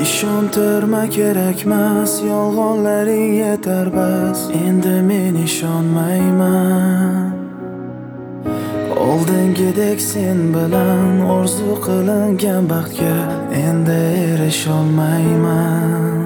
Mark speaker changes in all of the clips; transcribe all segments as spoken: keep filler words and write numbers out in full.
Speaker 1: Ishontirma kerakmas, yolg'onlaring yetar bas. Endi men ishonmayman. Oldingidek sen bilan orzu qilingan baxtga endi erisholmayman.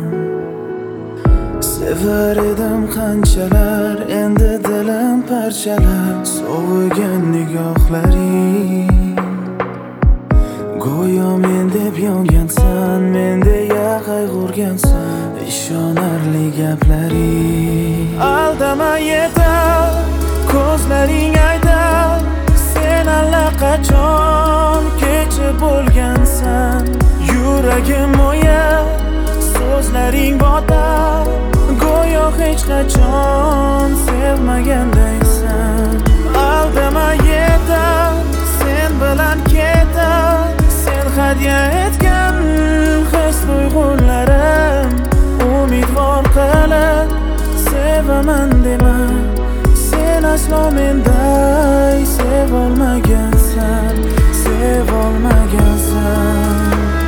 Speaker 1: Sevar edim qanchalar, endi dilim parchalar. Sovigan nigohlaring go'yo men deb yongansan, men deya qayg'urgansan. Ishonarli gaplaring aldama yetar, ko'zlaring aytar. Sen allaqachon kechib bo'lgansan. Yuragim o'yar, so'zlaring botar. Go'yo hech qachon sevmagandaysan. Aldama yetar, sen bilan ketar. Sen hadya etgan his tuyg'ularim umidvor qilib sevaman dema. Sen aslo menday sevolmagansan, sevolmagansan.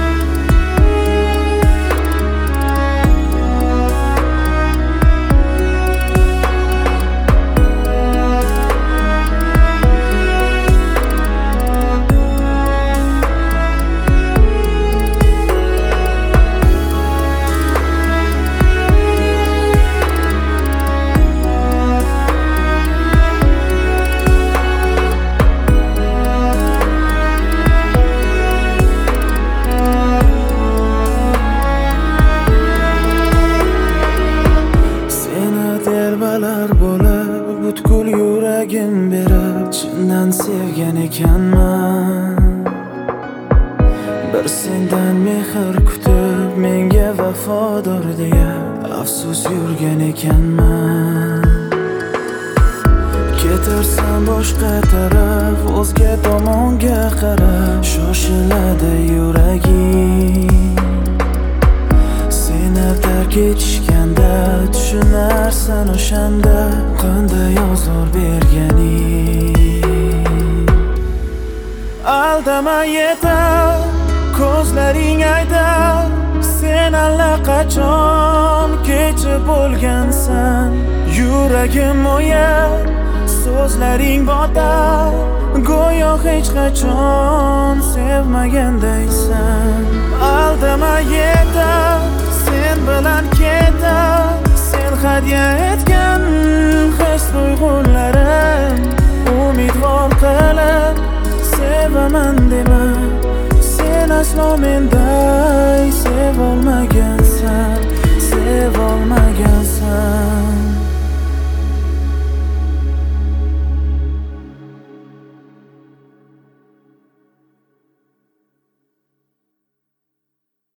Speaker 1: Butkul yuragim berib chindan sevgan ekanman. Bir sendan mehr kutib menga vafodor deya afsus yurgan ekanman. Ketarsan boshqa taraf, o'zga tomonga qarab shoshiladi yuragim. Seni tark etishganda tushunarsan o'shanda qanday ozor berganing. Aldama yetar, ko'zlaring aytar. Sen allaqachon kechib bo'lgansan. Yuragim o'yar, so'zlaring botar. Go'yo hech qachon sevmagandaysan. Aldama yetar, sen bilan ketar. Sen hadya etgan his tuyg'ularim umidvor qilib sevaman dema.